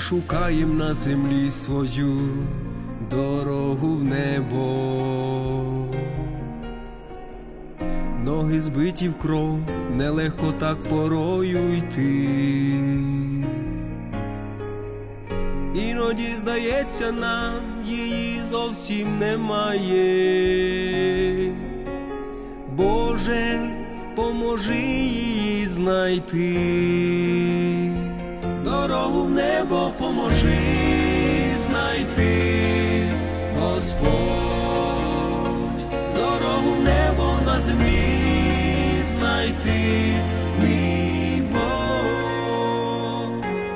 шукаєм на землі свою дорогу в небо. Ноги збиті в кров, нелегко так порою йти. Іноді здається нам, її зовсім немає. Боже, поможи її знайти. Дорогу в небо поможи знайти, Господь. Дорогу в небо на землі знайти, мій Бог.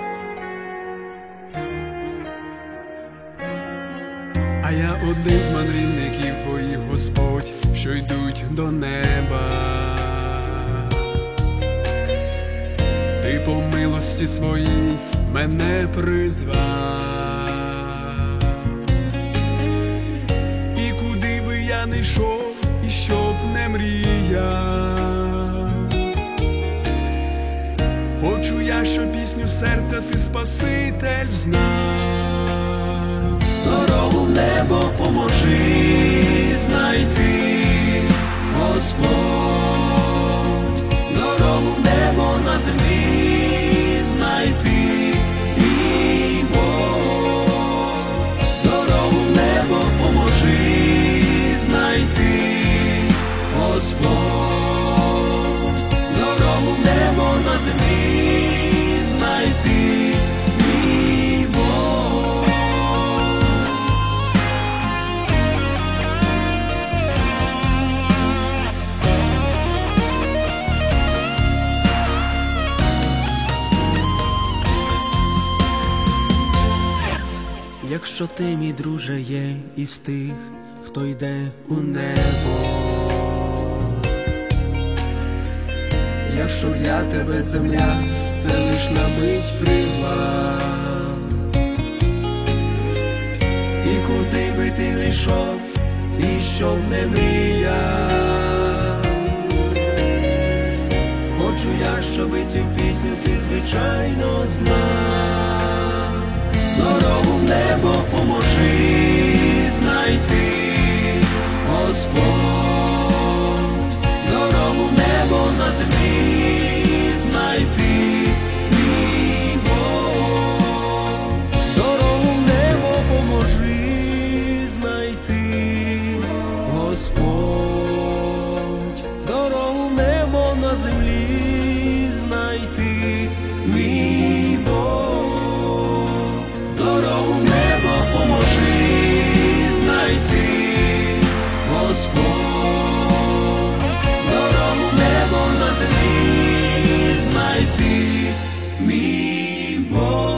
А я один з мандрівників твоїх, Господь, що йдуть до неба. Ти по милості своїй мене призвав. І куди би я не йшов, і щоб не мріяв, хочу я, щоб пісню серця ти, Спаситель, знав. Дорогу в небо поможи знайти, Господь. Дорогу в небо на землі знайти, мій Бог. Дорогу в небо поможи знайти, Господь. Дорогу в небо на землі знайти, мій Бог. Якщо ти, мій друже, є із тих, хто йде у небо, якщо для тебе земля це лиш на мить привал, і куди би ти не йшов, і що не мріяв, хочу я, щоби цю пісню ти, звичайно, знав. Дорогу в небо поможи знайти, Господь. Дорогу в небо на землі знайти, мій Бог. Дорогу в небо поможи знайти, Господь. Дорогу в небо на землі знайти, мій Бог. Дорогу в небо поможи знайти, Господь. Дорогу в небо на землі знайти, мій Бог.